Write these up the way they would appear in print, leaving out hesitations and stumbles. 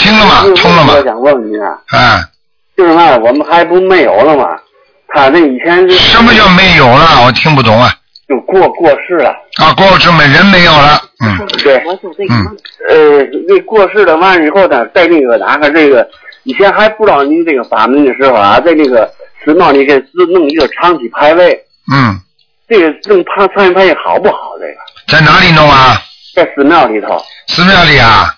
听了吗？通了吗？ 我想问您啊。 啊。 就是嘛，我们还不没有了吗？他那以前就什么叫没有了？我听不懂啊。 就过世了。 啊，过世没人没有了。 对。那过世了完以后呢，在那个哪个这个以前还不知道您这个法门的时候啊，在那个寺庙里给弄一个长期牌位。这个弄长期牌位好不好？这个在哪里弄啊？ 在寺庙里头。 寺庙里啊？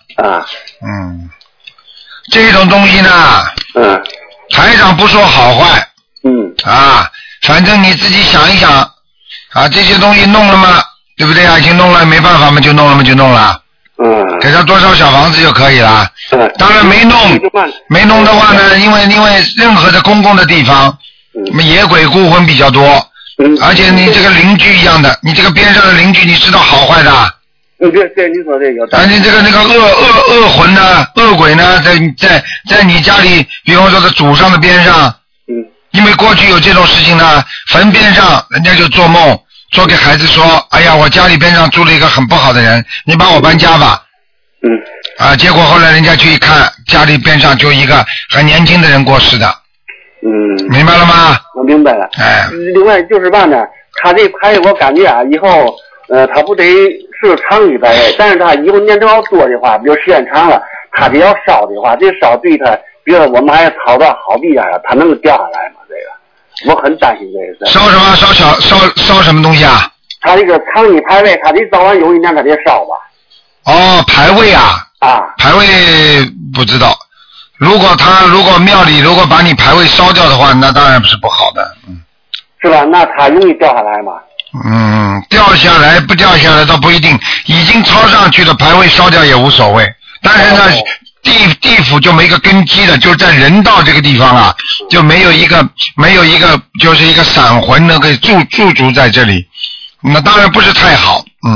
这种东西呢，台长不说好坏，反正你自己想一想，啊，这些东西弄了吗？对不对啊？已经弄了，没办法嘛，就弄了嘛，就弄了。给他多少小房子就可以了。当然没弄的话呢，因为任何的公共的地方，野鬼孤魂比较多，而且你这个邻居一样的，你这个边上的邻居，你知道好坏的。 对，你说这个。 而且这个那个恶魂呢，恶鬼呢，在你家里，比方说在祖上的边上，因为过去有这种事情呢，坟边上人家就做梦，做给孩子说，哎呀，我家里边上住了一个很不好的人，你帮我搬家吧。结果后来人家去一看，家里边上就一个很年轻的人过世的。明白了吗？ 我明白了。另外就是嘛呢，他这牌我感觉啊，以后他不得是长期牌位，但是他以后年头要多的话，比如时间长了，他这要烧的话，这烧对他，比如我们还炒到好地上，他能掉下来吗？这个我很担心这个事。 烧什么？烧什么东西啊？ 他这个长期牌位，他得早晚有一年他得烧吧。 牌位啊。牌位不知道。如果庙里如果把你牌位烧掉的话，那当然是不好的。 是吧？那他容易掉下来吗？ 掉下来不掉下来倒不一定，已经抄上去的牌位烧掉也无所谓。但是呢，地府就没个根基了，就在人道这个地方啊，就没有一个就是一个散魂能够驻足在这里，那当然不是太好。